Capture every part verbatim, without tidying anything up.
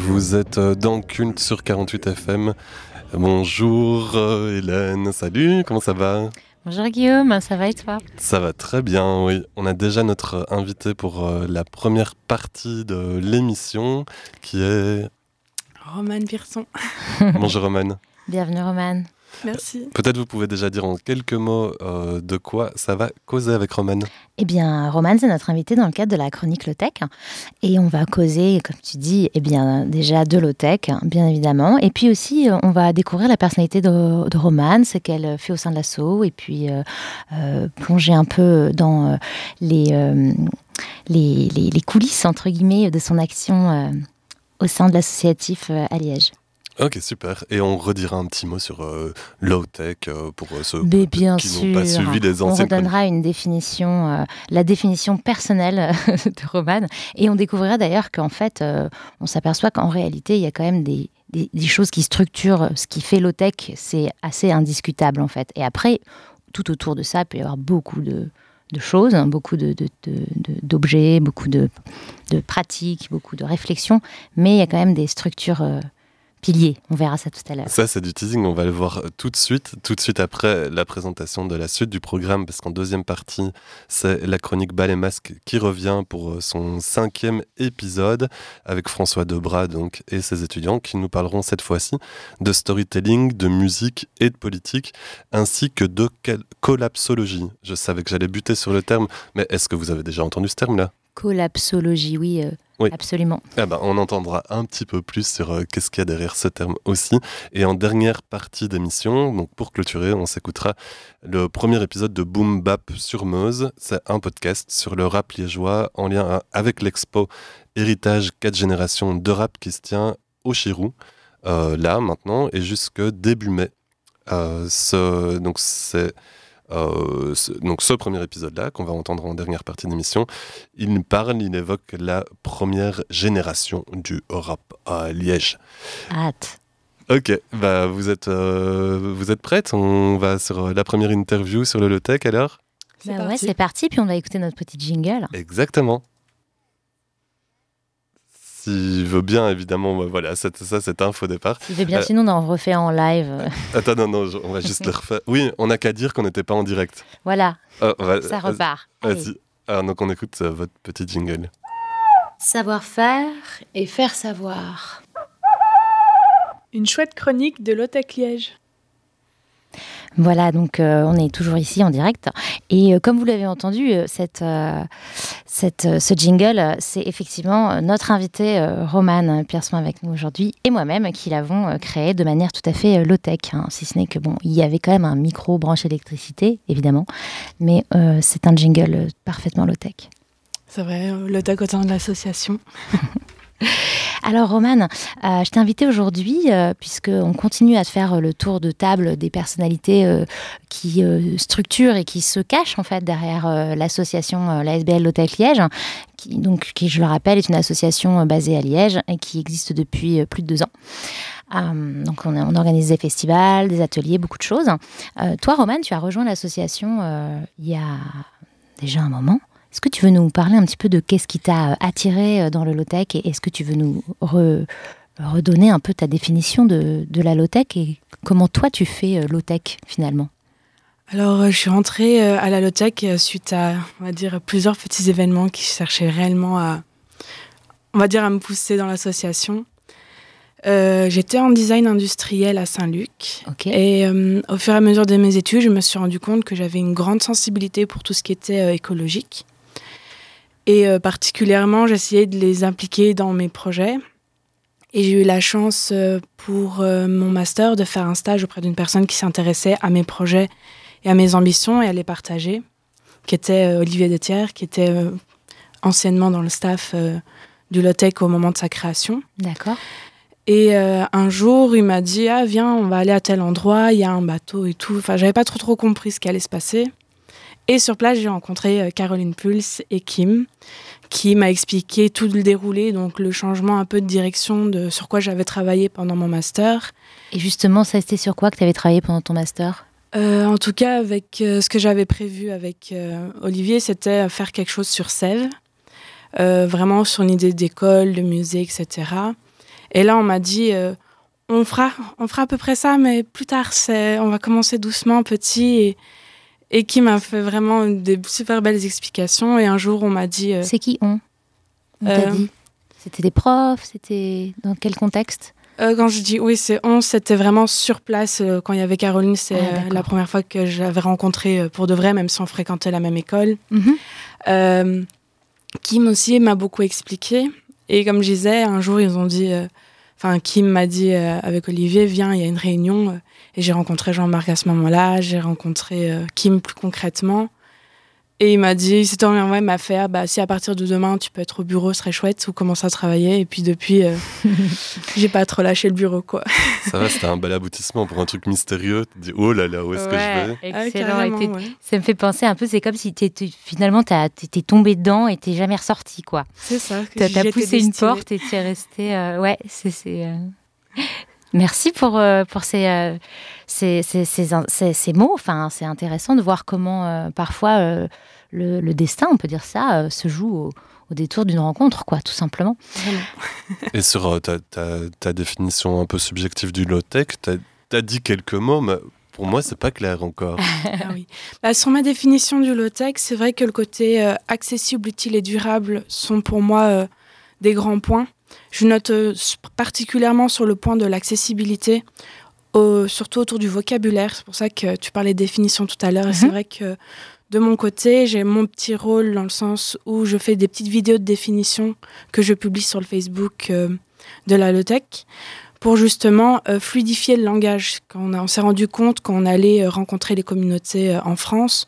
Vous êtes dans Culte sur quarante-huit F M. Bonjour euh, Hélène, salut, comment ça va ? Bonjour Guillaume, ça va et toi ? Ça va très bien, oui. On a déjà notre invité pour euh, la première partie de l'émission qui est... Romane Pierson. Bonjour Romane. Bienvenue Romane. Merci. Peut-être vous pouvez déjà dire en quelques mots euh, de quoi ça va causer avec Romane. Eh bien, Romane, c'est notre invitée dans le cadre de la chronique Low-Tech. Et on va causer, comme tu dis, eh bien, déjà de Low-Tech, bien évidemment. Et puis aussi, on va découvrir la personnalité de, de Romane, ce qu'elle fait au sein de l'asso. Et puis, euh, euh, plonger un peu dans euh, les, euh, les, les, les coulisses, entre guillemets, de son action euh, au sein de l'associatif euh, à Liège. Ok, super. Et on redira un petit mot sur euh, low-tech euh, pour euh, ceux Mais bien qui sûr, n'ont pas suivi les anciennes. On redonnera une définition, euh, la définition personnelle de Romane. Et on découvrira d'ailleurs qu'en fait, euh, on s'aperçoit qu'en réalité, il y a quand même des, des, des choses qui structurent ce qui fait low-tech. C'est assez indiscutable en fait. Et après, tout autour de ça, il peut y avoir beaucoup de... de choses, hein, beaucoup de, de, de, de, d'objets, beaucoup de, de pratiques, beaucoup de réflexions. Mais il y a quand même des structures... Euh, pilier, on verra ça tout à l'heure. Ça, c'est du teasing, on va le voir tout de suite, tout de suite après la présentation de la suite du programme, parce qu'en deuxième partie, c'est la chronique Bal et Masque qui revient pour son cinquième épisode, avec François Debras donc, et ses étudiants, qui nous parleront cette fois-ci de storytelling, de musique et de politique, ainsi que de collapsologie. Je savais que j'allais buter sur le terme, mais est-ce que vous avez déjà entendu ce terme-là ? Collapsologie, oui, euh, oui, absolument. Ah ben, on entendra un petit peu plus sur euh, qu'est-ce qu'il y a derrière ce terme aussi. Et en dernière partie d'émission, donc pour clôturer, on s'écoutera le premier épisode de Boom Bap sur Meuse. C'est un podcast sur le rap liégeois en lien avec l'expo Héritage quatre générations de rap qui se tient au Chirou, euh, là maintenant, et jusque début mai. Euh, ce, donc c'est... Euh, ce, donc ce premier épisode-là, qu'on va entendre en dernière partie d'émission, il parle, il évoque la première génération du rap à Liège. Hâte. Ok, bah vous êtes, euh, vous êtes prête ? On va sur la première interview sur le low-tech alors ? Bah c'est ouais, c'est parti, puis on va écouter notre petit jingle. Exactement. S'il veut bien, évidemment, bah voilà, c'est ça, cette info au départ. S'il veut bien, euh, sinon on en refait en live. Attends, non, non, on va juste le refaire. Oui, on n'a qu'à dire qu'on n'était pas en direct. Voilà, oh, va, ça repart. Vas-y. Alors, donc on écoute euh, votre petit jingle. Savoir-faire et faire savoir. Une chouette chronique de Low-Tech Liège. Voilà, donc euh, on est toujours ici en direct. Et euh, comme vous l'avez entendu, euh, cette, euh, cette, euh, ce jingle, c'est effectivement notre invité euh, Romane Pierson avec nous aujourd'hui et moi-même qui l'avons euh, créé de manière tout à fait euh, low-tech. Hein, si ce n'est que bon, il y avait quand même un micro branché électricité, évidemment, mais euh, c'est un jingle parfaitement low-tech. C'est vrai, euh, low-tech au sein de l'association. Alors Romane, euh, je t'ai invitée aujourd'hui euh, puisqu'on continue à te faire le tour de table des personnalités euh, qui euh, structurent et qui se cachent en fait derrière euh, l'association euh, la S B L Low-Tech Liège, qui, donc, qui je le rappelle est une association euh, basée à Liège et qui existe depuis euh, plus de deux ans. Euh, donc on, a, on organise des festivals, des ateliers, beaucoup de choses. Euh, toi Romane, tu as rejoint l'association euh, il y a déjà un moment. Est-ce que tu veux nous parler un petit peu de qu'est-ce qui t'a attiré dans le low-tech et est-ce que tu veux nous re, redonner un peu ta définition de, de la low-tech et comment toi tu fais low-tech finalement ? Alors je suis rentrée à la low-tech suite à, on va dire, plusieurs petits événements qui cherchaient réellement à, on va dire, à me pousser dans l'association. Euh, j'étais en design industriel à Saint-Luc okay. et euh, au fur et à mesure de mes études, je me suis rendu compte que j'avais une grande sensibilité pour tout ce qui était euh, écologique. Et euh, particulièrement, j'essayais de les impliquer dans mes projets. Et j'ai eu la chance euh, pour euh, mon master de faire un stage auprès d'une personne qui s'intéressait à mes projets et à mes ambitions et à les partager, qui était euh, Olivier Detière, qui était euh, anciennement dans le staff euh, du Low-Tech au moment de sa création. D'accord. Et euh, un jour, il m'a dit « Ah, viens, on va aller à tel endroit, il y a un bateau et tout. » Enfin, j'avais pas trop trop compris ce qui allait se passer. Et sur place, j'ai rencontré Caroline Pulse et Kim, qui m'a expliqué tout le déroulé, donc le changement un peu de direction de sur quoi j'avais travaillé pendant mon master. Et justement, ça c'était sur quoi que tu avais travaillé pendant ton master ? euh, En tout cas, avec euh, ce que j'avais prévu avec euh, Olivier, c'était faire quelque chose sur Sèvres, euh, vraiment sur une idée d'école, de musée, et cetera. Et là, on m'a dit, euh, on, fera, on fera à peu près ça, mais plus tard, c'est, on va commencer doucement, petit. Et, et qui m'a fait vraiment des super belles explications. Et un jour, on m'a dit... Euh, c'est qui on On euh, t'a dit C'était des profs? C'était dans quel contexte? euh, Quand je dis oui, c'est on, c'était vraiment sur place. Euh, quand il y avait Caroline, c'est ah, euh, la première fois que je l'avais rencontrée euh, pour de vrai, même si on fréquentait la même école. Mm-hmm. Euh, Kim aussi m'a beaucoup expliqué. Et comme je disais, un jour, ils ont dit... Enfin, euh, Kim m'a dit euh, avec Olivier, viens, il y a une réunion. Euh, et j'ai rencontré Jean-Marc à ce moment-là. J'ai rencontré euh, Kim plus concrètement. Et il m'a dit, c'est ton ouais, m'a fait, bah, si à partir de demain, tu peux être au bureau, ce serait chouette, ou commencer à travailler. Et puis depuis, euh, j'ai pas trop lâché le bureau, quoi. Ça va, c'était un bel aboutissement pour un truc mystérieux. Tu te dis, oh là là, où est-ce ouais, que je vais? Excellent. Ah, et ouais. Ça me fait penser un peu, c'est comme si t'es, t'es, finalement, t'as, t'es tombé dedans et t'es jamais ressorti, quoi. C'est ça. T'as, t'as poussé une porte et t'es resté... Euh, ouais, c'est... c'est euh... Merci pour, euh, pour ces, euh, ces, ces, ces, ces, ces mots. Enfin, c'est intéressant de voir comment, euh, parfois... Euh, Le, le destin, on peut dire ça, euh, se joue au, au détour d'une rencontre, quoi, tout simplement. Et sur euh, ta, ta, ta définition un peu subjective du low-tech, t'as, t'as dit quelques mots, mais pour moi, c'est pas clair encore. Ah oui. Bah, sur ma définition du low-tech, c'est vrai que le côté euh, accessible, utile et durable sont pour moi euh, des grands points. Je note euh, particulièrement sur le point de l'accessibilité, euh, surtout autour du vocabulaire. C'est pour ça que tu parlais de définition tout à l'heure. Mm-hmm. Et c'est vrai que de mon côté, j'ai mon petit rôle dans le sens où je fais des petites vidéos de définition que je publie sur le Facebook euh, de la low-tech pour justement euh, fluidifier le langage. Quand on, a, on s'est rendu compte quand on allait rencontrer les communautés euh, en France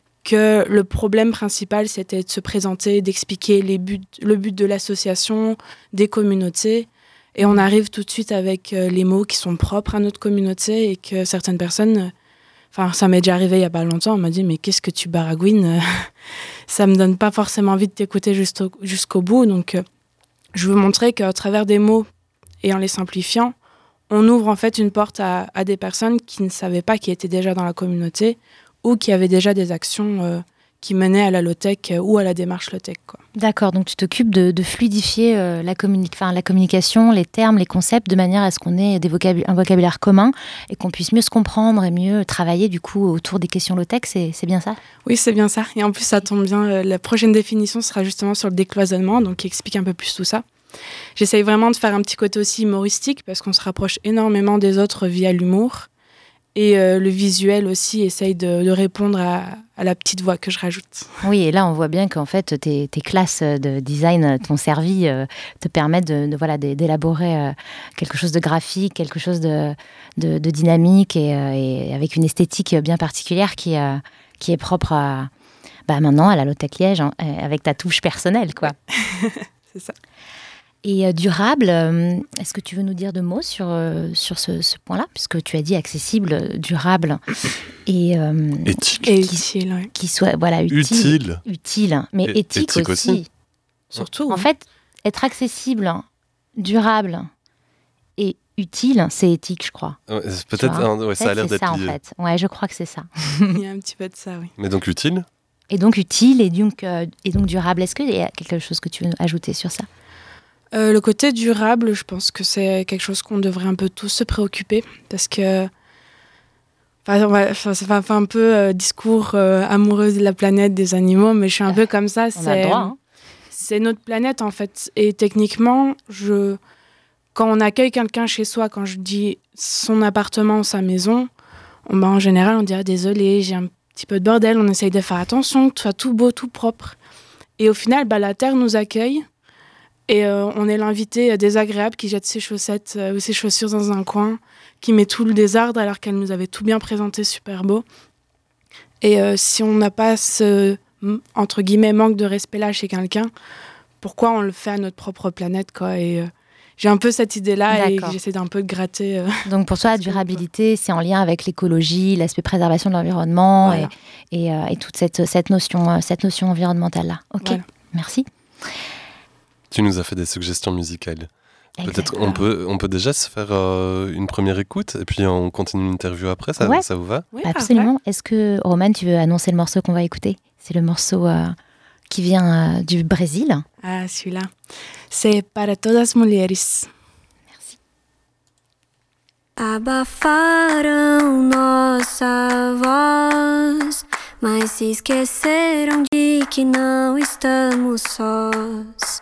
que le problème principal, c'était de se présenter, d'expliquer les buts, le but de l'association, des communautés. Et on arrive tout de suite avec euh, les mots qui sont propres à notre communauté et que certaines personnes... Euh, Enfin, ça m'est déjà arrivé il n'y a pas longtemps. On m'a dit, mais qu'est-ce que tu baragouines? Ça ne me donne pas forcément envie de t'écouter jusqu'au, jusqu'au bout. Donc, euh, je veux montrer qu'à travers des mots et en les simplifiant, on ouvre en fait une porte à, à des personnes qui ne savaient pas, qui étaient déjà dans la communauté ou qui avaient déjà des actions euh, qui menaient à la low-tech euh, ou à la démarche low-tech, quoi. D'accord, donc tu t'occupes de, de fluidifier euh, la, communi- enfin, la communication, les termes, les concepts, de manière à ce qu'on ait des vocab- un vocabulaire commun et qu'on puisse mieux se comprendre et mieux travailler du coup autour des questions low-tech, c'est, c'est bien ça? Oui, c'est bien ça. Et en plus, ça tombe bien, euh, la prochaine définition sera justement sur le décloisonnement, donc qui explique un peu plus tout ça. J'essaye vraiment de faire un petit côté aussi humoristique parce qu'on se rapproche énormément des autres via l'humour. Et euh, le visuel aussi essaye de, de répondre à, à la petite voix que je rajoute. Oui, et là, on voit bien qu'en fait, tes, tes classes de design t'ont servi, euh, te permettent de, de, voilà, d'élaborer euh, quelque chose de graphique, quelque chose de, de, de dynamique et, euh, et avec une esthétique bien particulière qui, euh, qui est propre à, bah, maintenant à la low-tech Liège, hein, avec ta touche personnelle, quoi. C'est ça. Et euh, durable, euh, est-ce que tu veux nous dire deux mots sur, euh, sur ce, ce point-là, puisque tu as dit accessible, durable et euh, éthique, et qui, utile, ouais. qui soit voilà utile, utile, utile, mais et, éthique, éthique aussi. aussi. Surtout. En ouais. fait, être accessible, durable et utile, c'est éthique, je crois. Ouais, peut-être, un, ouais, ça a l'air d'être ça, lié. En fait. Ouais, je crois que c'est ça. Il y a un petit peu de ça, oui. Mais donc utile. Et donc utile et donc euh, et donc durable. Est-ce qu'il y a quelque chose que tu veux ajouter sur ça? Euh, le côté durable, je pense que c'est quelque chose qu'on devrait un peu tous se préoccuper parce que enfin, ouais, ça fait un peu euh, discours euh, amoureux de la planète, des animaux, mais je suis un peu comme ça. On c'est, a le droit, hein. C'est notre planète en fait. Et techniquement, je, quand on accueille quelqu'un chez soi, quand je dis son appartement, sa maison, on, bah, en général, on dit ah, désolé, j'ai un petit peu de bordel, on essaye de faire attention, que tout soit tout beau, tout propre. Et au final, bah, la Terre nous accueille. Et euh, on est l'invité désagréable qui jette ses chaussettes euh, ou ses chaussures dans un coin, qui met tout le désordre alors qu'elle nous avait tout bien présenté, super beau. Et euh, si on n'a pas ce, entre guillemets, manque de respect-là chez quelqu'un, pourquoi on le fait à notre propre planète, quoi. Et euh, j'ai un peu cette idée-là. D'accord. Et j'essaie d'un peu de gratter. Euh, Donc pour toi, la durabilité, c'est en lien avec l'écologie, l'aspect préservation de l'environnement, voilà. et, et, euh, et toute cette, cette, notion, cette notion environnementale-là. Ok, voilà. Merci. Tu nous as fait des suggestions musicales. Exactement. Peut-être on peut, on peut déjà se faire euh, une première écoute et puis on continue l'interview après, ça, ouais. ça vous va? Oui, absolument. Parfait. Est-ce que, Romane, tu veux annoncer le morceau qu'on va écouter? C'est le morceau euh, qui vient euh, du Brésil. Ah, celui-là. C'est Para Todas Mulheres. Abafaram nossa voz, mas se esqueceram de que não estamos sós.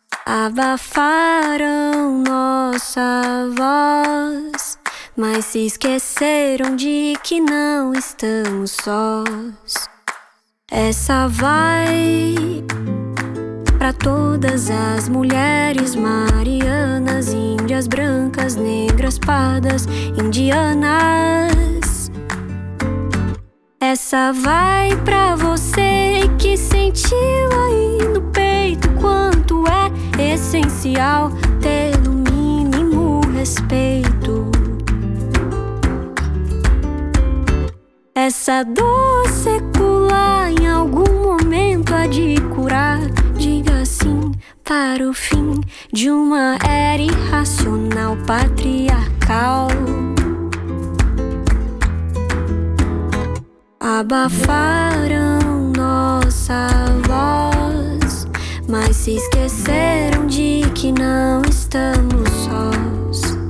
Abafaram nossa voz, mas se esqueceram de que não estamos sós. Essa vai pra todas as mulheres marianas, índias, brancas, negras, pardas, indianas. Essa vai pra você que sentiu aí no peito quanto é essencial ter no mínimo respeito. Essa dor secular em algum momento há de curar. Diga sim para o fim de uma era irracional patriarcal. Abafaram nossa voz, mas se esqueceram de que não estamos sós.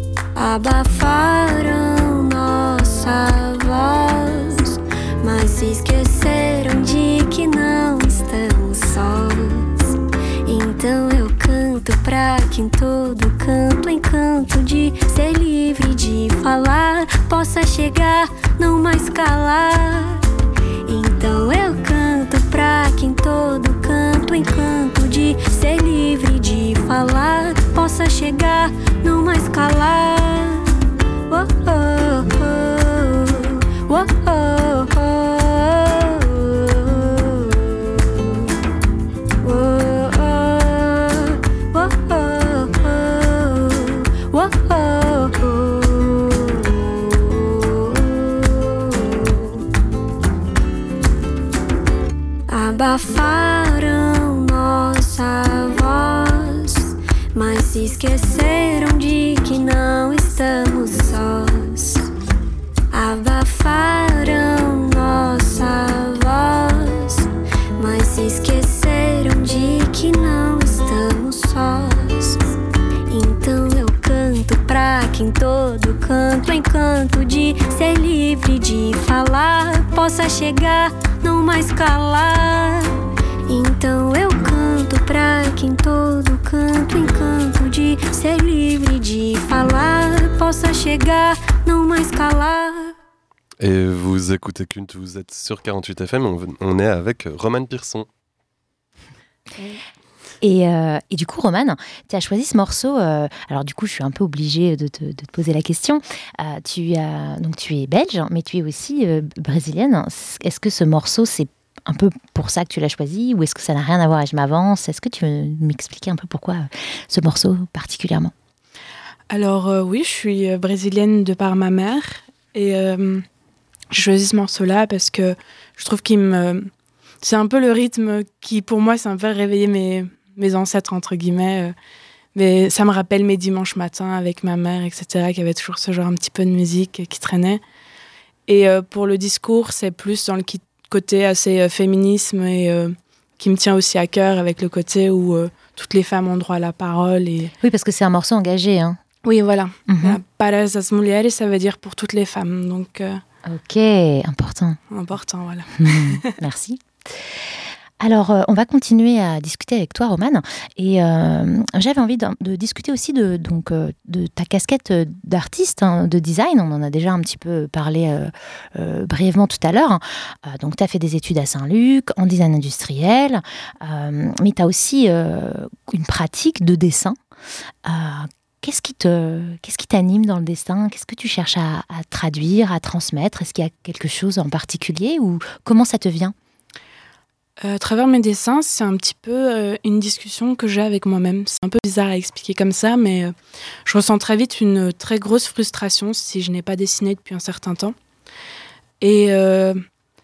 Abafaram nossa voz, mas se esqueceram de que não estamos sós. Então eu canto pra que em todo canto, encanto de ser livre de falar, possa chegar, não mais calar. Então eu canto pra que em todo canto, encanto de ser livre de falar, possa chegar, não mais calar. Oh, oh, oh, oh, oh, oh. Abafaram nossa voz, mas se esqueceram de que não estamos sós. Abafaram nossa voz, mas se esqueceram de que não estamos sós. Então eu canto pra que em todo canto, encanto de ser livre de falar, possa chegar, não mais calar. Então eu canto pra que em todo canto, encanto de ser livre de falar, possa chegar, non mais calar. Et vous écoutez Culte, vous êtes sur quarante-huit F M, on, on est avec Romane Pearson. Et, euh, et du coup, Romane, tu as choisi ce morceau. Euh, alors du coup, je suis un peu obligée de te, de te poser la question. Euh, tu, as, donc, tu es belge, mais tu es aussi euh, brésilienne. Est-ce que ce morceau, c'est un peu pour ça que tu l'as choisi, ou est-ce que ça n'a rien à voir et je m'avance? Est-ce que tu veux m'expliquer un peu pourquoi ce morceau particulièrement? Alors euh, oui, je suis brésilienne de par ma mère. Et euh, j'ai choisi ce morceau-là parce que je trouve qu'il me... C'est un peu le rythme qui, pour moi, c'est un peu réveiller mes... mes ancêtres, entre guillemets. Mais ça me rappelle mes dimanches matins avec ma mère, et cetera, qui avait toujours ce genre un petit peu de musique qui traînait. Et euh, pour le discours, c'est plus dans le côté assez euh, féminisme et euh, qui me tient aussi à cœur, avec le côté où euh, toutes les femmes ont droit à la parole. Et... Oui, parce que c'est un morceau engagé. Hein. Oui, voilà. Mm-hmm. Para as mulheres, ça veut dire pour toutes les femmes. Donc, euh... ok, important. Important, voilà. Merci. Alors, euh, on va continuer à discuter avec toi, Romane. Et euh, j'avais envie de, de discuter aussi de, donc, euh, de ta casquette d'artiste, hein, de design. On en a déjà un petit peu parlé euh, euh, brièvement tout à l'heure. Euh, donc, tu as fait des études à Saint-Luc, en design industriel. Euh, mais tu as aussi euh, une pratique de dessin. Euh, Qu'est-ce qui te, qu'est-ce qui t'anime dans le dessin? Qu'est-ce que tu cherches à, à traduire, à transmettre? Est-ce qu'il y a quelque chose en particulier ou comment ça te vient? Euh, à travers mes dessins, c'est un petit peu euh, une discussion que j'ai avec moi-même. C'est un peu bizarre à expliquer comme ça, mais euh, je ressens très vite une très grosse frustration si je n'ai pas dessiné depuis un certain temps. Et euh,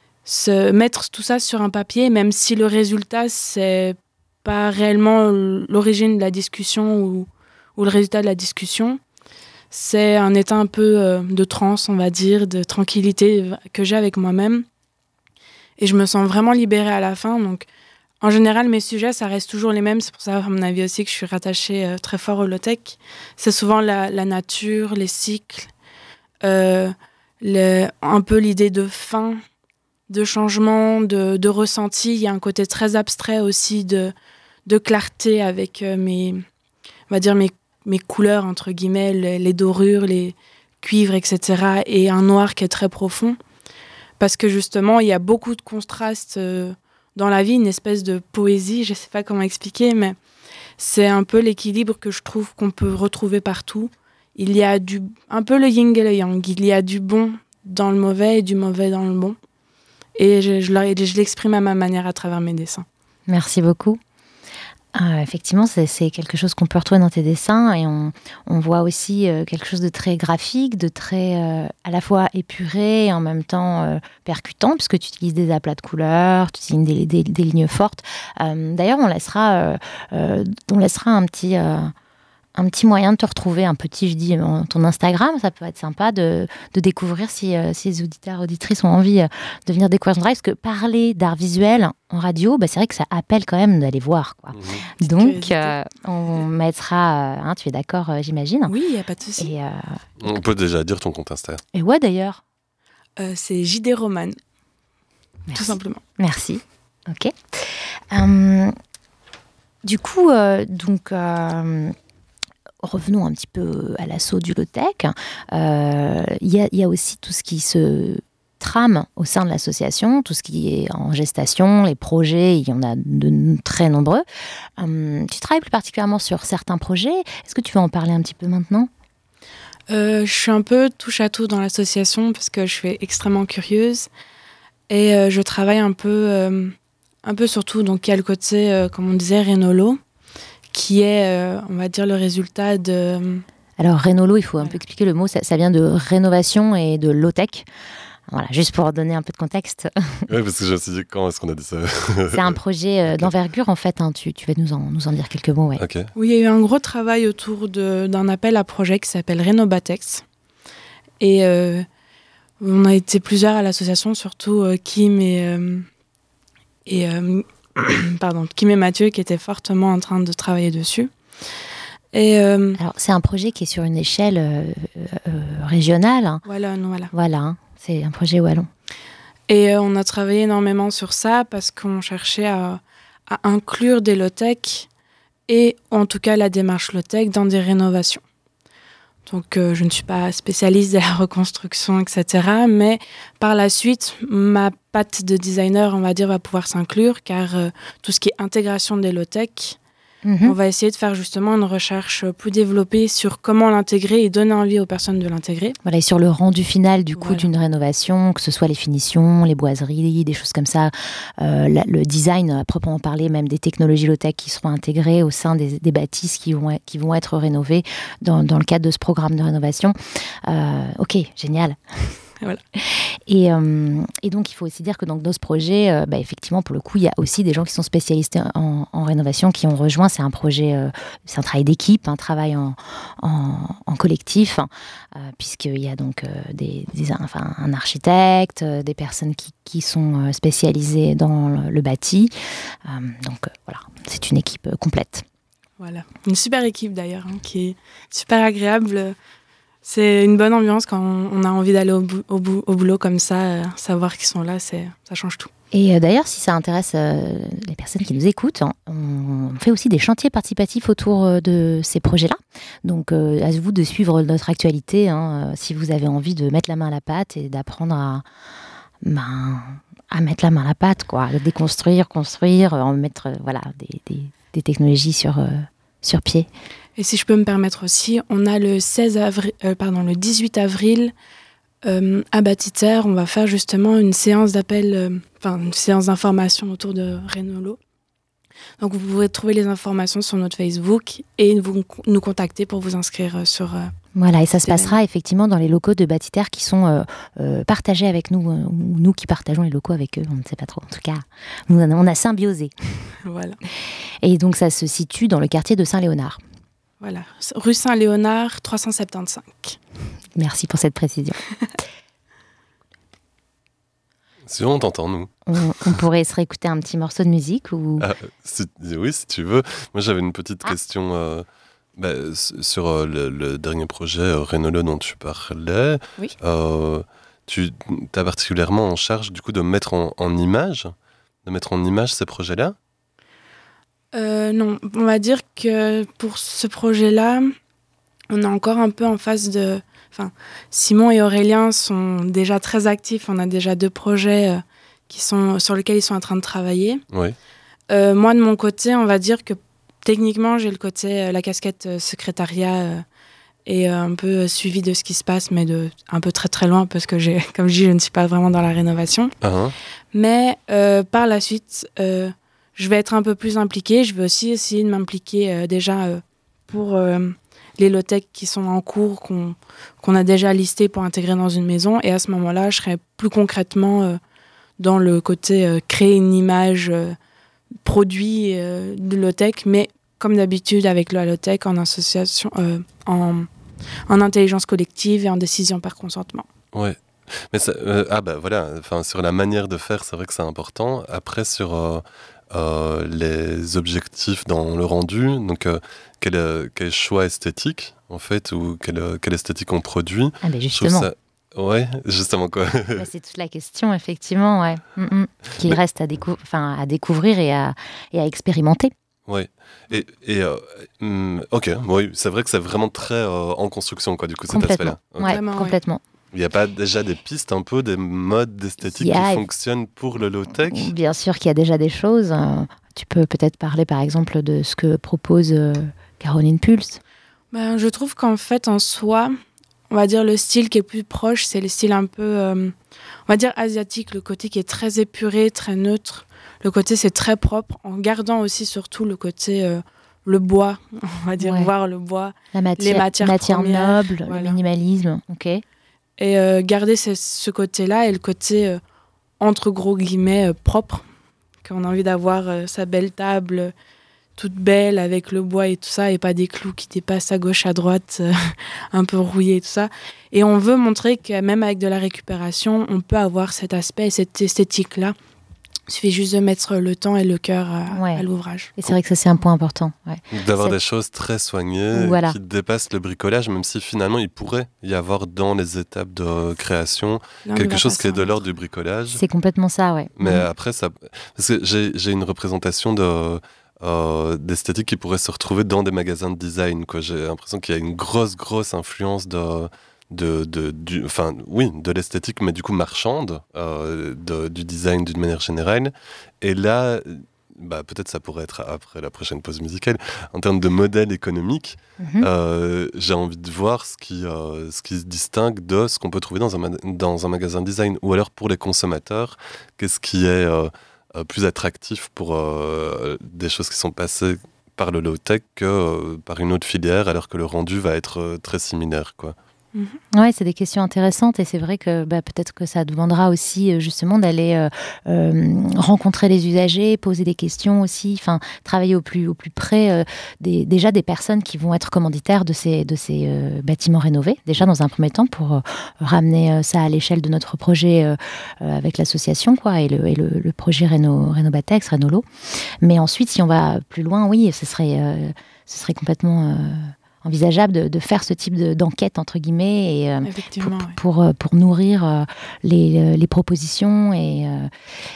se mettre tout ça sur un papier, même si le résultat, c'est pas réellement l'origine de la discussion ou, ou le résultat de la discussion, c'est un état un peu euh, de transe, on va dire, de tranquillité que j'ai avec moi-même. Et je me sens vraiment libérée à la fin. Donc, en général, mes sujets, ça reste toujours les mêmes. C'est pour ça, à mon avis aussi, que je suis rattachée euh, très fort au low-tech. C'est souvent la, la nature, les cycles, euh, le, un peu l'idée de fin, de changement, de, de ressenti. Il y a un côté très abstrait aussi de, de clarté avec euh, mes, on va dire mes, mes couleurs, entre guillemets, les, les dorures, les cuivres, et cetera. Et un noir qui est très profond. Parce que justement, il y a beaucoup de contrastes euh, dans la vie, une espèce de poésie, je ne sais pas comment expliquer, mais c'est un peu l'équilibre que je trouve qu'on peut retrouver partout. Il y a du, un peu le yin et le yang, il y a du bon dans le mauvais et du mauvais dans le bon. Et je, je, je l'exprime à ma manière à travers mes dessins. Merci beaucoup. Euh, effectivement, c'est, c'est quelque chose qu'on peut retrouver dans tes dessins et on, on voit aussi euh, quelque chose de très graphique, de très euh, à la fois épuré et en même temps euh, percutant, puisque tu utilises des aplats de couleurs, tu utilises des, des, des lignes fortes. Euh, d'ailleurs, on laissera, euh, euh, on laissera un petit... Euh, un petit moyen de te retrouver, un petit, je dis, ton Instagram, ça peut être sympa de, de découvrir si, euh, si les auditeurs, auditrices ont envie euh, de venir découvrir ton travail, parce que parler d'art visuel en radio, bah, c'est vrai que ça appelle quand même d'aller voir, quoi. Mmh. Donc, euh, on mettra, euh, hein, tu es d'accord, euh, j'imagine. Oui, il n'y a pas de souci. Et, euh, on peut déjà dire ton compte Insta. Et ouais, d'ailleurs. Euh, c'est J D Roman, tout simplement. Merci. Ok. Euh, du coup, euh, donc... Euh, revenons un petit peu à l'assaut du low-tech. Euh, il y, y a aussi tout ce qui se trame au sein de l'association, tout ce qui est en gestation, les projets, il y en a de très nombreux. Euh, tu travailles plus particulièrement sur certains projets. Est-ce que tu veux en parler un petit peu maintenant ? euh, Je suis un peu touche à tout dans l'association parce que je suis extrêmement curieuse et euh, je travaille un peu, euh, un peu sur tout. Donc il y a le côté, euh, comme on disait, Rénolo, qui est, euh, on va dire, le résultat de... Alors, Rénolo, il faut un ouais. peu expliquer le mot, ça, ça vient de rénovation et de low-tech. Voilà, juste pour donner un peu de contexte. Oui, parce que je me suis dit, quand est-ce qu'on a dit ça ? C'est un projet euh, okay. d'envergure, en fait. Hein, tu, tu vas nous en, nous en dire quelques mots. Ouais. Okay. Oui, il y a eu un gros travail autour de, d'un appel à projet qui s'appelle Rénobatex. Et euh, on a été plusieurs à l'association, surtout euh, Kim et... Euh, et euh, Pardon, Kim et Mathieu qui étaient fortement en train de travailler dessus. Et euh, Alors, c'est un projet qui est sur une échelle euh, euh, régionale. Hein. Wallonne, voilà. Voilà, hein, c'est un projet wallon. Et euh, on a travaillé énormément sur ça parce qu'on cherchait à, à inclure des low-tech et en tout cas la démarche low-tech dans des rénovations. Donc, euh, je ne suis pas spécialiste de la reconstruction, et cetera. Mais par la suite, ma patte de designer, on va dire, va pouvoir s'inclure, car euh, tout ce qui est intégration des low-tech, mm-hmm. on va essayer de faire justement une recherche plus développée sur comment l'intégrer et donner envie aux personnes de l'intégrer. Voilà, et sur le rendu final du coup voilà. d'une rénovation, que ce soit les finitions, les boiseries, des choses comme ça, euh, la, le design, à proprement parler, même des technologies low-tech qui seront intégrées au sein des, des bâtisses qui vont, qui vont être rénovées dans, dans le cadre de ce programme de rénovation. Euh, ok, génial. Voilà. Et, euh, et donc, il faut aussi dire que dans ce projet, euh, bah, effectivement, pour le coup, il y a aussi des gens qui sont spécialistes en, en rénovation qui ont rejoint. C'est un projet, euh, c'est un travail d'équipe, un travail en, en, en collectif, hein, euh, puisqu'il y a donc euh, des, des, enfin, un architecte, euh, des personnes qui, qui sont spécialisées dans le, le bâti. Euh, donc, euh, voilà, c'est une équipe complète. Voilà, une super équipe d'ailleurs, hein, qui est super agréable. C'est une bonne ambiance quand on a envie d'aller au, bou- au, bou- au boulot comme ça, euh, savoir qu'ils sont là, c'est, ça change tout. Et euh, d'ailleurs, si ça intéresse euh, les personnes qui nous écoutent, hein, on fait aussi des chantiers participatifs autour euh, de ces projets-là. Donc, euh, à vous de suivre notre actualité, hein, euh, si vous avez envie de mettre la main à la pâte et d'apprendre à, ben, à mettre la main à la pâte, quoi, de déconstruire, construire, euh, mettre euh, voilà, des, des, des technologies sur, euh, sur pied. Et si je peux me permettre aussi, on a le seize avril, euh, pardon, le dix-huit avril euh, à Bâtiter, on va faire justement une séance d'appel, euh, enfin une séance d'information autour de Rénolo. Donc vous pouvez trouver les informations sur notre Facebook et vous, nous contacter pour vous inscrire sur. Euh, voilà, et ça se passera effectivement dans les locaux de Bâtiter qui sont euh, euh, partagés avec nous, euh, ou nous qui partageons les locaux avec eux, on ne sait pas trop. En tout cas, nous, on a symbiosé. Voilà. Et donc ça se situe dans le quartier de Saint-Léonard. Voilà, rue Saint-Léonard, trois cent soixante-quinze. Merci pour cette précision. Si on t'entend, nous. On, on pourrait se réécouter un petit morceau de musique ou... Ah, si, oui, si tu veux. Moi, j'avais une petite ah. question euh, bah, sur euh, le, le dernier projet euh, Renolo dont tu parlais. Oui. Euh, tu as particulièrement en charge, du coup, de mettre en, en image, de mettre en image ces projets-là ? euh, Non, on va dire que pour ce projet-là, on est encore un peu en phase de... Enfin, Simon et Aurélien sont déjà très actifs. On a déjà deux projets euh, qui sont, sur lesquels ils sont en train de travailler. Oui. Euh, moi, de mon côté, on va dire que techniquement, j'ai le côté, euh, la casquette euh, secrétariat euh, et euh, un peu euh, suivi de ce qui se passe, mais de, un peu très très loin parce que, j'ai, comme je dis, je ne suis pas vraiment dans la rénovation. Uh-huh. Mais euh, par la suite, euh, je vais être un peu plus impliquée. Je vais aussi essayer de m'impliquer euh, déjà euh, pour... Euh, les low-tech qui sont en cours, qu'on, qu'on a déjà listés pour intégrer dans une maison. Et à ce moment-là, je serai plus concrètement euh, dans le côté euh, créer une image euh, produit euh, de low-tech, mais comme d'habitude avec la low-tech en association, euh, en, en intelligence collective et en décision par consentement. Ouais. Mais ça, euh, ah bah voilà, enfin sur la manière de faire, c'est vrai que c'est important. Après sur euh, euh, les objectifs dans le rendu, donc euh, quel, quel choix esthétique en fait ou quelle, quelle esthétique on produit. Ah ben justement. Ça... Ouais, justement quoi. Bah, c'est toute la question effectivement, ouais, mm-hmm. qui Mais... reste à, décou- enfin, à découvrir et à, et à expérimenter. Oui, et, et euh, hum, ok, oui, c'est vrai que c'est vraiment très euh, en construction quoi, du coup cet aspect-là. Okay. Ouais, Vraiment, complètement. Ouais. Il n'y a pas déjà des pistes, un peu, des modes d'esthétique a... qui fonctionnent pour le low-tech ? Bien sûr qu'il y a déjà des choses. Tu peux peut-être parler par exemple de ce que propose euh, Caroline Pulse. Ben, je trouve qu'en fait, en soi, on va dire le style qui est plus proche, c'est le style un peu, euh, on va dire asiatique, le côté qui est très épuré, très neutre. Le côté, c'est très propre, en gardant aussi surtout le côté... Euh, le bois, on va dire, ouais. voir le bois, La matière, les matières matière premières, noble, voilà. Le minimalisme, ok. Et euh, garder ce, ce côté-là et le côté, euh, entre gros guillemets, euh, propre, qu'on a envie d'avoir euh, sa belle table, euh, toute belle, avec le bois et tout ça, et pas des clous qui dépassent à gauche, à droite, euh, un peu rouillés et tout ça. Et on veut montrer que même avec de la récupération, on peut avoir cet aspect et cette esthétique-là. Il suffit juste de mettre le temps et le cœur à, ouais. à l'ouvrage. Et c'est vrai que ça, c'est un point important. Ouais. D'avoir c'est... des choses très soignées, voilà. qui dépassent le bricolage, même si finalement, il pourrait y avoir dans les étapes de création non, quelque chose qui est de l'ordre du bricolage. C'est complètement ça, ouais. Mais mmh. après, ça... Parce que j'ai, j'ai une représentation de... Euh, d'esthétique qui pourrait se retrouver dans des magasins de design, quoi. J'ai l'impression qu'il y a une grosse, grosse influence de... De, de, du, enfin, oui, de l'esthétique, mais du coup marchande, euh, de, du design d'une manière générale. Et là, bah, peut-être ça pourrait être après la prochaine pause musicale, en termes de modèle économique, mm-hmm. euh, j'ai envie de voir ce qui, euh, ce qui se distingue de ce qu'on peut trouver dans un, ma- dans un magasin de design. Ou alors pour les consommateurs, qu'est-ce qui est euh, euh, plus attractif pour euh, des choses qui sont passées par le low-tech que euh, par une autre filière, alors que le rendu va être euh, très similaire, quoi. Mmh. Oui, c'est des questions intéressantes et c'est vrai que bah, peut-être que ça demandera aussi justement d'aller euh, euh, rencontrer les usagers, poser des questions aussi, enfin travailler au plus, au plus près euh, des, déjà des personnes qui vont être commanditaires de ces, de ces euh, bâtiments rénovés, déjà dans un premier temps pour euh, ramener euh, ça à l'échelle de notre projet euh, euh, avec l'association quoi, et, le, et le, le projet Réno, Rénobatex, Rénolo. Mais ensuite, si on va plus loin, oui, ce serait, euh, ce serait complètement... Euh, envisageable de, de faire ce type de, d'enquête entre guillemets et, euh, pour, ouais. pour, pour nourrir euh, les, les propositions et, euh,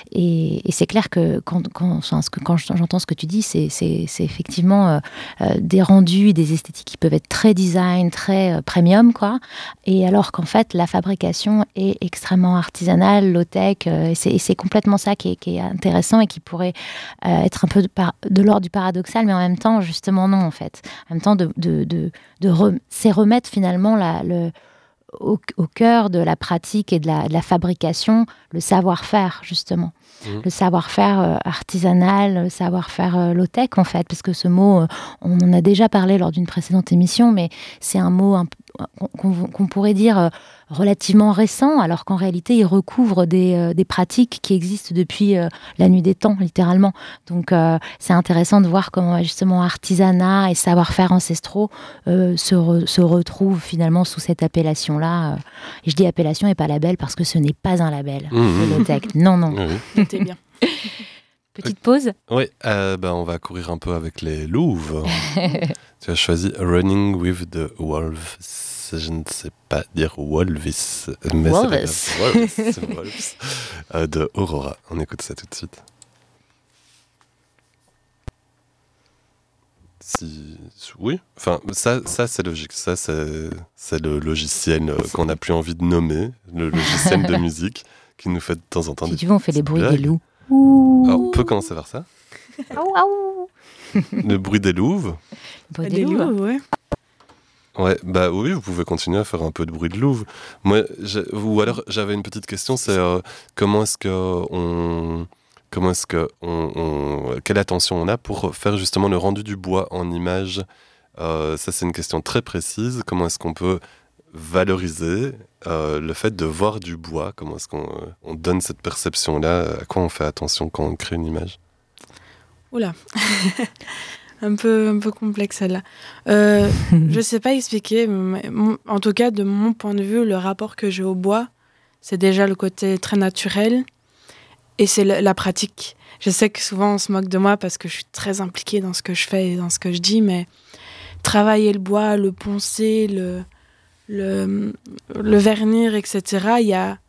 et, et c'est clair que quand, quand, enfin, ce que, quand j'entends ce que tu dis c'est, c'est, c'est effectivement euh, euh, des rendus, des esthétiques qui peuvent être très design, très euh, premium quoi, et alors qu'en fait la fabrication est extrêmement artisanale, low-tech euh, et, c'est, et c'est complètement ça qui est, qui est intéressant et qui pourrait euh, être un peu de, par, de l'ordre du paradoxal mais en même temps justement non en fait, en même temps de, de, de De, de re, c'est remettre finalement la, le, au, au cœur de la pratique et de la, de la fabrication le savoir-faire justement, mmh. le savoir-faire euh, artisanal, le savoir-faire euh, low-tech en fait, parce que ce mot, euh, on en a déjà parlé lors d'une précédente émission, mais c'est un mot un, qu'on, qu'on pourrait dire euh, relativement récent, alors qu'en réalité, il recouvre des, euh, des pratiques qui existent depuis euh, la nuit des temps, littéralement. Donc, euh, c'est intéressant de voir comment justement artisanat et savoir-faire ancestraux euh, se, re, se retrouvent finalement sous cette appellation-là. Et je dis appellation et pas label parce que ce n'est pas un label, Mmh. Holothèque. Non, non. Oui. Notez bien. Petite pause. Oui, euh, ben on va courir un peu avec les louves. Tu as choisi Running with the Wolves. Je ne sais pas dire Wolvis, mais Wolves. c'est pas grave. Wolves, Wolves, euh, de Aurora. On écoute ça tout de suite. Si... Oui, enfin, ça, ça c'est logique. Ça, c'est, c'est le logiciel euh, qu'on n'a plus envie de nommer, le logiciel de musique qui nous fait de temps en temps Si des tu veux, on fait les bruits blagues. des loups. Alors, on peut commencer par ça. Aou, aou. Le bruit des louves. Le bruit des Des loups. loups, ouais. Ouais, bah oui, vous pouvez continuer à faire un peu de bruit de louve. Moi, j'ai- ou alors j'avais une petite question, c'est euh, comment est-ce que on, comment est-ce que on, on- quelle attention on a pour faire justement le rendu du bois en image. Euh, ça, c'est une question très précise. Comment est-ce qu'on peut valoriser euh, le fait de voir du bois? Comment est-ce qu'on euh, on donne cette perception-là? À quoi on fait attention quand on crée une image? Oula. un peu, un peu complexe celle-là. Euh, je sais pas expliquer, mais mon- en tout cas, de mon point de vue, le rapport que j'ai au bois, c'est déjà le côté très naturel et c'est le- la pratique. Je sais que souvent on se moque de moi parce que je suis très impliquée dans ce que je fais et dans ce que je dis, mais travailler le bois, le poncer, le, le, le vernir, et cetera, il y a...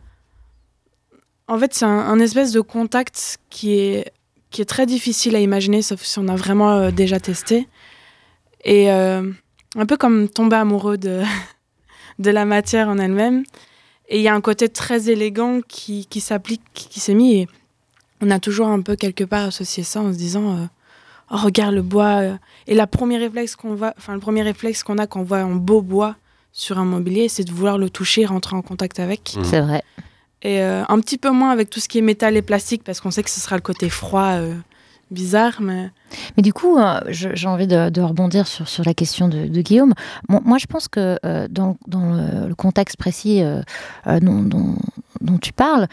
En fait, c'est un, un espèce de contact qui est qui est très difficile à imaginer, sauf si on a vraiment euh, déjà testé. Et euh, un peu comme tomber amoureux de, de la matière en elle-même. Et il y a un côté très élégant qui, qui s'applique, qui s'est mis. Et on a toujours un peu quelque part associé ça en se disant euh, oh, regarde le bois. euh. Et la premier réflexe qu'on voit, enfin, le premier réflexe qu'on a quand on voit un beau bois sur un mobilier, c'est de vouloir le toucher, rentrer en contact avec. Mhm. C'est vrai. Et euh, un petit peu moins avec tout ce qui est métal et plastique, parce qu'on sait que ce sera le côté froid, euh, bizarre, mais... Mais du coup, euh, je- j'ai envie de, de rebondir sur, sur la question de, de Guillaume. Moi, moi, je pense que euh, dans, dans le, le contexte précis euh, euh, dont, dont, dont tu parles,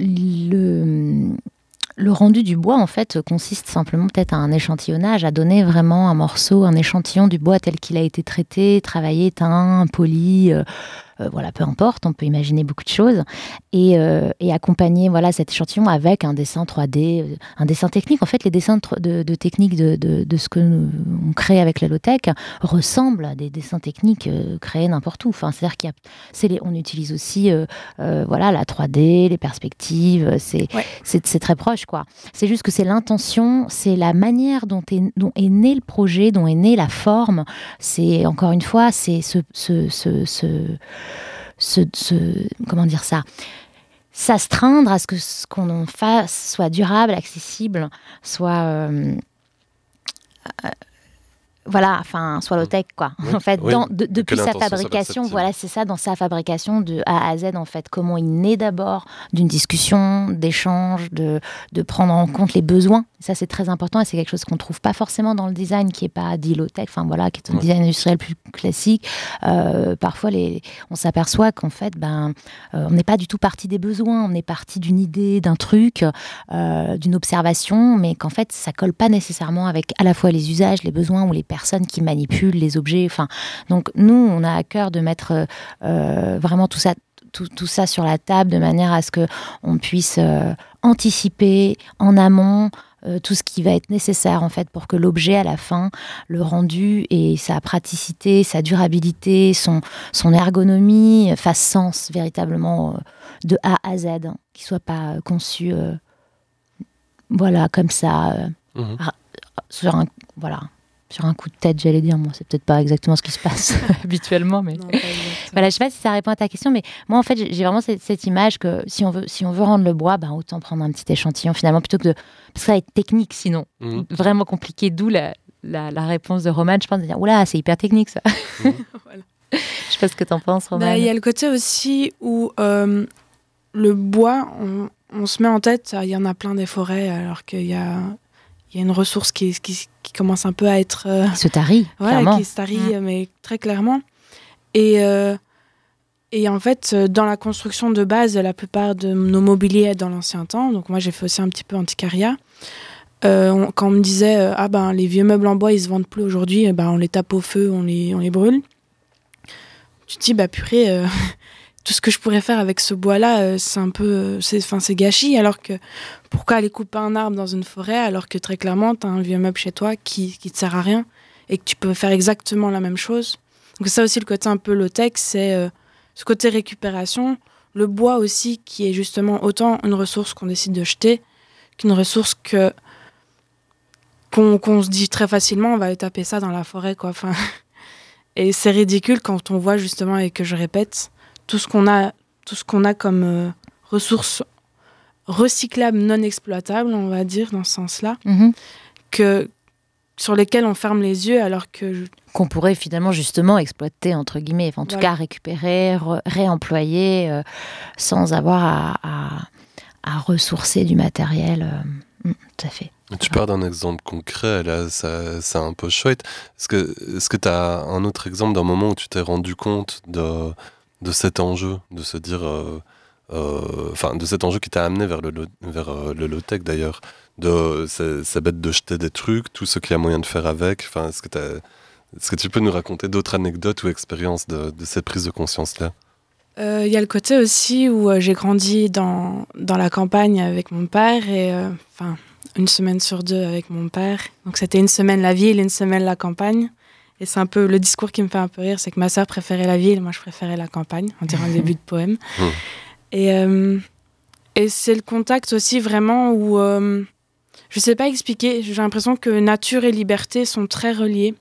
le, le rendu du bois, en fait, consiste simplement peut-être à un échantillonnage, à donner vraiment un morceau, un échantillon du bois tel qu'il a été traité, travaillé, teint, poli... Euh, Euh, voilà, peu importe, on peut imaginer beaucoup de choses, et, euh, et accompagner voilà, cet échantillon avec un dessin trois D, euh, un dessin technique. En fait, les dessins de, de, de technique de, de, de ce que nous, on crée avec la Holothèque ressemblent à des dessins techniques euh, créés n'importe où. Enfin, c'est-à-dire qu'il y a, c'est les, on utilise aussi euh, euh, voilà, la trois D, les perspectives, c'est, Ouais. c'est, c'est très proche, quoi. C'est juste que c'est l'intention, c'est la manière dont est, dont est né le projet, dont est née la forme. C'est, encore une fois, c'est ce... ce, ce, ce Se, se, comment dire ça, s'astreindre à ce que ce qu'on en fasse soit durable, accessible, soit euh, euh, voilà, enfin, soit low-tech, quoi. Oui, En fait, oui. dans, de- depuis Quelle sa intention soit fabrication, perceptible. voilà, c'est ça, dans sa fabrication de A à Z, en fait, comment il naît d'abord d'une discussion, d'échange, de, de prendre en compte les besoins. Ça, c'est très important et c'est quelque chose qu'on ne trouve pas forcément dans le design qui n'est pas dit low-tech, enfin voilà, qui est un Ouais. design industriel plus classique. Euh, parfois, les, on s'aperçoit qu'en fait, ben, euh, on n'est pas du tout parti des besoins, on est parti d'une idée, d'un truc, euh, d'une observation, mais qu'en fait, ça colle pas nécessairement avec à la fois les usages, les besoins ou les personnes qui manipulent les objets. Enfin, donc nous, on a à cœur de mettre euh, vraiment tout ça, tout, tout ça sur la table de manière à ce que on puisse euh, anticiper en amont euh, tout ce qui va être nécessaire en fait pour que l'objet à la fin, le rendu et sa praticité, sa durabilité, son, son ergonomie fassent sens véritablement euh, de A à Z, hein, qu'il soit pas euh, conçu euh, voilà comme ça euh, Mhm. sur un voilà sur un coup de tête, j'allais dire. Moi, c'est peut-être pas exactement ce qui se passe habituellement, mais Non, pas exactement. voilà, je sais pas si ça répond à ta question, mais moi, en fait, j'ai j'ai vraiment cette, cette image que si on veut, si on veut rendre le bois, ben, autant prendre un petit échantillon finalement, plutôt que de... Parce que ça va être technique sinon, Mhm. vraiment compliqué, d'où la, la, la réponse de Romane, je pense, de dire, oula, c'est hyper technique ça. Voilà. Je sais pas ce que t'en penses, Bah, Romane. il y a le côté aussi où euh, le bois, on, on se met en tête, il y en a plein des forêts, alors qu'il y a, il y a une ressource qui, qui, qui commence un peu à être... euh, Il se tarit, voilà, clairement. qui se tarie, Mm. mais très clairement. Et, euh, et en fait, dans la construction de base, la plupart de nos mobiliers est dans l'ancien temps. Donc moi, j'ai fait aussi un petit peu antiquariat. Euh, on, quand on me disait euh, ah ben les vieux meubles en bois ils se vendent plus aujourd'hui, ben on les tape au feu, on les on les brûle. Tu te dis bah purée, euh, tout ce que je pourrais faire avec ce bois là, euh, c'est un peu c'est enfin c'est gâchis. Alors que pourquoi aller couper un arbre dans une forêt alors que très clairement t'as un vieux meuble chez toi qui qui te sert à rien et que tu peux faire exactement la même chose. Donc ça aussi le côté un peu low-tech, c'est euh, ce côté récupération, le bois aussi qui est justement autant une ressource qu'on décide de jeter qu'une ressource que Qu'on, qu'on se dit très facilement, on va aller taper ça dans la forêt, quoi. Enfin, et c'est ridicule quand on voit justement, et que je répète, tout ce qu'on a, tout ce qu'on a comme euh, ressources recyclables, non exploitables, on va dire, dans ce sens-là, mm-hmm. que, sur lesquelles on ferme les yeux, alors que... Je... Qu'on pourrait finalement justement exploiter, entre guillemets, enfin, en tout voilà. cas récupérer, re- réemployer, euh, sans avoir à, à, à ressourcer du matériel. Euh, mm, tout à fait. Tu parles d'un exemple concret, là, ça, c'est un peu chouette. Est-ce que est-ce que tu as un autre exemple d'un moment où tu t'es rendu compte de, de cet enjeu, de se dire, enfin, euh, euh, de cet enjeu qui t'a amené vers le, vers, euh, le low-tech d'ailleurs, de c'est, c'est bête de jeter des trucs, tout ce qu'il y a moyen de faire avec. Enfin, est-ce que t'as, est-ce que tu peux nous raconter d'autres anecdotes ou expériences de, de ces prises de conscience-là ? Il euh, y a le côté aussi où euh, j'ai grandi dans, dans la campagne avec mon père et enfin. Euh, une semaine sur deux avec mon père. Donc c'était une semaine la ville, une semaine la campagne. Et c'est un peu le discours qui me fait un peu rire, c'est que ma sœur préférait la ville, moi je préférais la campagne, on dirait un début de poème. Mmh. Et, euh, et c'est le contact aussi vraiment où, euh, je sais pas expliquer, j'ai l'impression que nature et liberté sont très reliés,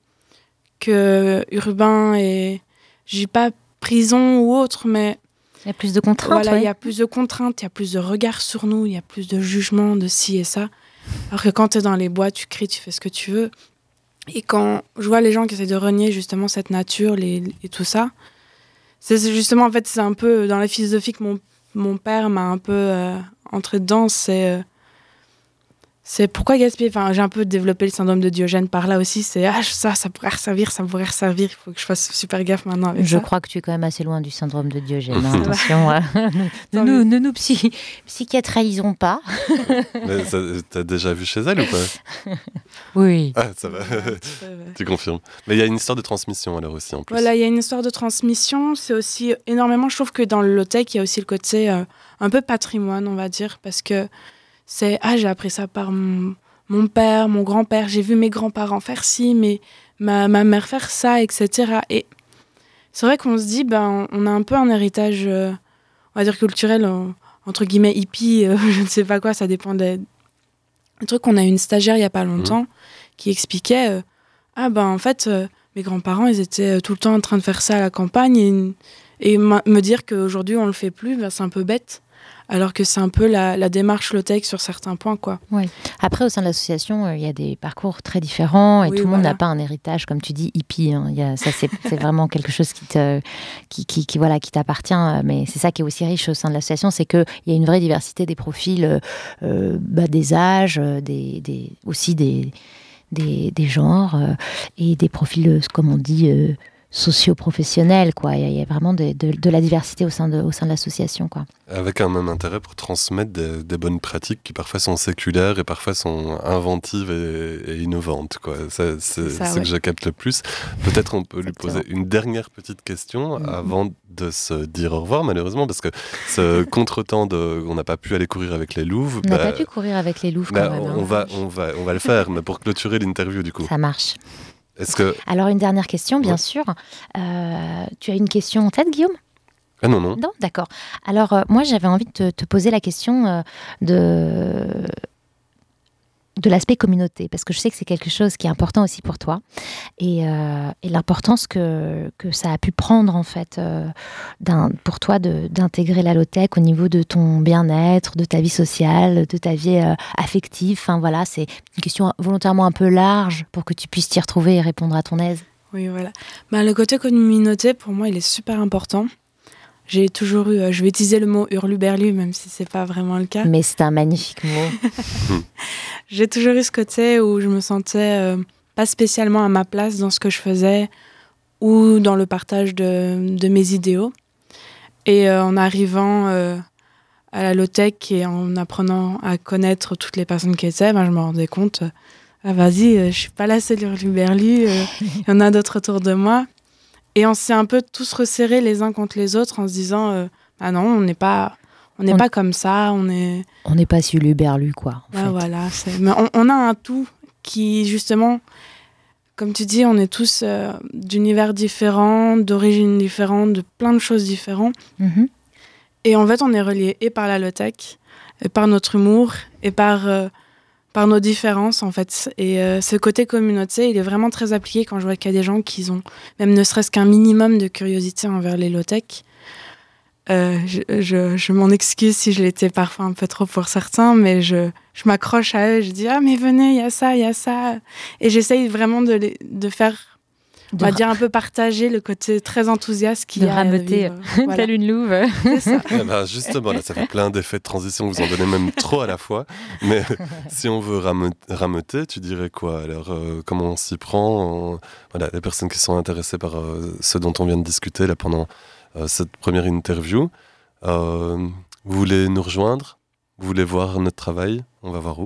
que urbain et, je dis pas prison ou autre, mais il y a plus de contraintes. Voilà, il ouais. y a plus de contraintes, il y a plus de regards sur nous, il y a plus de jugements de ci et ça. Alors que quand tu es dans les bois, tu cries, tu fais ce que tu veux. Et quand je vois les gens qui essaient de renier justement cette nature les, et tout ça, c'est justement, en fait, c'est un peu dans la philosophie que mon, mon père m'a un peu euh, entré dedans, c'est, euh, c'est pourquoi gaspiller. Enfin, j'ai un peu développé le syndrome de Diogène par là aussi, c'est ah, ça, ça pourrait resservir, ça pourrait resservir, il faut que je fasse super gaffe maintenant avec je ça. crois que tu es quand même assez loin du syndrome de Diogène. Hein, attention, euh, ne nous, ne nous psy, psychiatrisons pas. Mais ça, t'as déjà vu chez elle ou pas ? Oui. Ah, ça va. Ouais, tu confirmes. Mais il y a une histoire de transmission alors aussi en plus. Voilà, il y a une histoire de transmission. C'est aussi énormément, je trouve que dans le low-tech, il y a aussi le côté euh, un peu patrimoine, on va dire, parce que c'est ah, j'ai appris ça par mon, mon père, mon grand-père, j'ai vu mes grands-parents faire ci, mais ma, ma mère faire ça, et cetera. Et c'est vrai qu'on se dit, ben, on a un peu un héritage, euh, on va dire culturel, euh, entre guillemets hippie, euh, je ne sais pas quoi, ça dépend des, des trucs. On a eu une stagiaire il n'y a pas longtemps mmh. qui expliquait, euh, ah ben en fait, euh, mes grands-parents, ils étaient tout le temps en train de faire ça à la campagne, et, et ma, me dire qu'aujourd'hui on le fait plus, ben, c'est un peu bête. Alors que c'est un peu la, la démarche low-tech sur certains points, quoi. Oui. Après, au sein de l'association, il euh, y a des parcours très différents et oui, tout le voilà. monde n'a pas un héritage, comme tu dis, hippie. Hein. Y a, ça, c'est, c'est vraiment quelque chose qui, te, qui, qui, qui, voilà, qui t'appartient. Mais c'est ça qui est aussi riche au sein de l'association, c'est qu'il y a une vraie diversité des profils, euh, bah, des âges, des, des, aussi des, des, des genres euh, et des profils, comme on dit... Euh, socio-professionnels, quoi. Il y, y a vraiment de, de, de la diversité au sein de, au sein de l'association, quoi. Avec un même intérêt pour transmettre des, des bonnes pratiques qui parfois sont séculaires et parfois sont inventives et, et innovantes, quoi. Ça, c'est c'est ce ouais. que je capte le plus. Peut-être on peut Exactement. lui poser une dernière petite question mm-hmm. avant de se dire au revoir, malheureusement, parce que ce contretemps de, on n'a pas pu aller courir avec les louves. On n'a bah, pas pu courir avec les louves, bah, quand même. On, hein. va, on, va, on va le faire, mais pour clôturer l'interview, du coup. Ça marche. Est-ce que... Alors, une dernière question, bien ouais. sûr. Euh, tu as une question en tête, Guillaume ? Ah non, non. Non, d'accord. Alors, euh, moi, j'avais envie de te, te poser la question euh, de... de l'aspect communauté, parce que je sais que c'est quelque chose qui est important aussi pour toi, et, euh, et l'importance que, que ça a pu prendre, en fait, euh, d'un, pour toi, de, d'intégrer la low-tech au niveau de ton bien-être, de ta vie sociale, de ta vie euh, affective. Enfin, voilà, c'est une question volontairement un peu large pour que tu puisses t'y retrouver et répondre à ton aise. Oui, voilà. Bah, le côté communauté, pour moi, il est super important. J'ai toujours eu, euh, je vais utiliser le mot hurluberlu, même si c'est pas vraiment le cas. Mais c'est un magnifique mot. J'ai toujours eu ce côté où je me sentais euh, pas spécialement à ma place dans ce que je faisais, ou dans le partage de, de mes idéaux. Et euh, en arrivant euh, à la low-tech et en apprenant à connaître toutes les personnes qui étaient, ben, je me rendais compte, euh, ah vas-y, euh, je suis pas la seule hurluberlue, euh, il y en a d'autres autour de moi. Et on s'est un peu tous resserrés les uns contre les autres en se disant, euh, ah non, on n'est pas, on n'est On- pas comme ça, on est... On n'est pas si hurluberlu, quoi. En Ah, fait. voilà, c'est... Mais on, on a un tout qui, justement, comme tu dis, on est tous euh, d'univers différents, d'origines différentes, de plein de choses différentes. Mhm. Et en fait, on est reliés et par la low-tech, et par notre humour, et par, euh, par nos différences, en fait. Et euh, ce côté communauté, il est vraiment très appliqué quand je vois qu'il y a des gens qui ont, même ne serait-ce qu'un minimum de curiosité envers les low-tech. Euh, je, je, je m'en excuse si je l'étais parfois un peu trop pour certains, mais je, je m'accroche à eux, je dis « Ah, mais venez, il y a ça, il y a ça ». Et j'essaye vraiment de, les, de faire, on De va ra- dire, un peu partager le côté très enthousiaste qu'il de y a. rameuter, vivre. Voilà. telle une louve. C'est ça. Eh ben, justement, là, ça fait plein d'effets de transition, vous en donnez même trop à la fois. Mais si on veut rame- rameuter, tu dirais quoi? Alors, euh, comment on s'y prend? On- Voilà, les personnes qui sont intéressées par euh, ce dont on vient de discuter là, pendant euh, cette première interview, euh, vous voulez nous rejoindre? Vous voulez voir notre travail? On va voir où?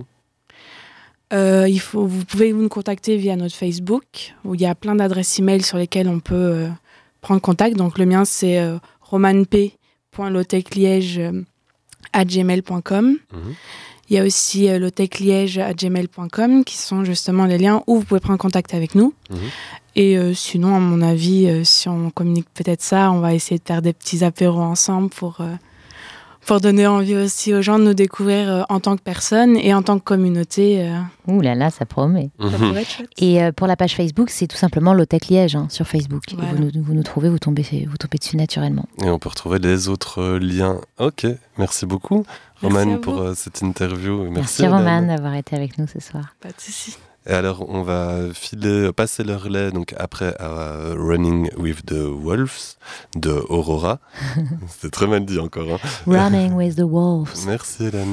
Euh, il faut, vous pouvez nous contacter via notre Facebook, où il y a plein d'adresses email sur lesquelles on peut euh, prendre contact. Donc le mien, c'est euh, romanp point lowtechliège arobase gmail point com. Mhm. Il y a aussi euh, lowtechliège arobase gmail point com, qui sont justement les liens où vous pouvez prendre contact avec nous. Mhm. Et euh, sinon, à mon avis, euh, si on communique peut-être ça, on va essayer de faire des petits apéros ensemble pour... euh, pour donner envie aussi aux gens de nous découvrir euh, en tant que personne et en tant que communauté. euh, Ouh là là, ça promet. ça Mhm. pourrait être chouette. Et euh, pour la page Facebook, c'est tout simplement Low-Tech Liège hein, sur Facebook. Et Voilà. Vous, nous, vous nous trouvez, vous tombez, vous tombez dessus naturellement. Et on peut retrouver les autres euh, liens. Ok, merci beaucoup, Merci à Romane, vous. pour euh, cette interview. Merci, Merci, Hélène. Romane d'avoir été avec nous ce soir. Pas de souci. Et alors, on va filer, passer le relais donc après à Running with the Wolves de Aurora. C'est très mal dit encore. Hein. Running with the Wolves. Merci Hélène.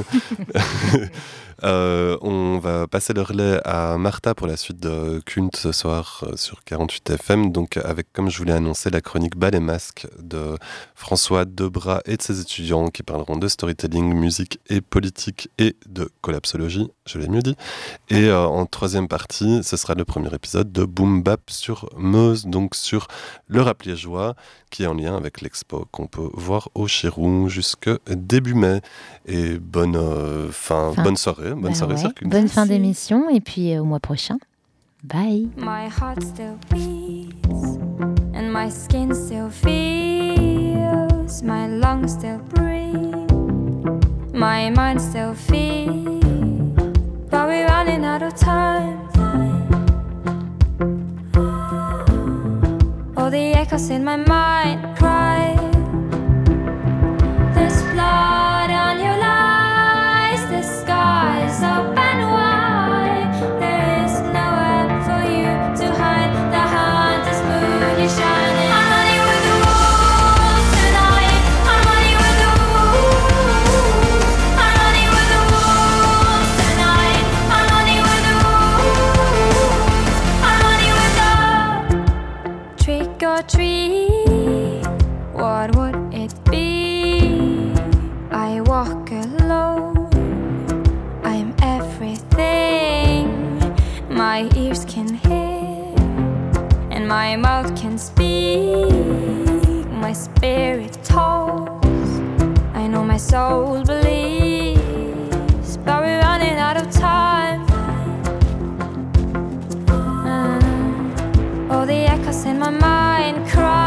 Euh, on va passer le relais à Martha pour la suite de Culte ce soir euh, sur quarante-huit F M, donc avec, comme je vous l'ai annoncé, la chronique Bal et Masque de François Debras et de ses étudiants qui parleront de storytelling, musique et politique et de collapsologie, je l'ai mieux dit. Et euh, en troisième partie, ce sera le premier épisode de Boom Bap sur Meuse, donc sur le rap liégeois, qui est en lien avec l'expo qu'on peut voir au Chirou jusque début mai. Et bonne, euh, fin, Fin. bonne soirée, bonne Bah soirée ouais. Circule. Bonne fin Merci. d'émission et puis euh, au mois prochain. Bye. My heart still beats, and my skin still feels, my lungs still breathe, my mind still feels, but we're running out of time. All the echoes in my mind cry, there's blood on your lies, the sky's up and wide, there is nowhere for you to hide, the hunter's moon is shining. I'm running with the wolves tonight, I'm running with the wolves, I'm running with the wolves tonight, I'm running with the wolves, I'm running with the trick or treat, what would it be? I walk alone, I'm everything my ears can hear and my mouth can speak, my spirit talks, I know my soul believes, but we're running out of time. Uh, all the echoes in my mind cry,